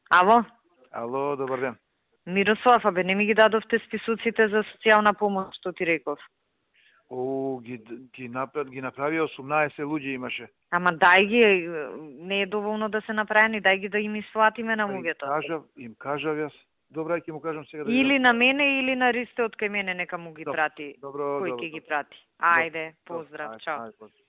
Ало? Ало, добар ден. Мирослав, абе, не ми ги дадовте списуците за социјална помош, што ти реков. Ги направи 18 луѓе имаше. Ама дај ги, не е доволно да се направени, дај ги да им исплатиме на луѓето. Им кажав јас. Добра, ќе му кажам сега да Или на мене, или на Ристе од кај мене, нека му ги прати. Добро. Кој ќе ги прати. Ајде, поздрав, чао.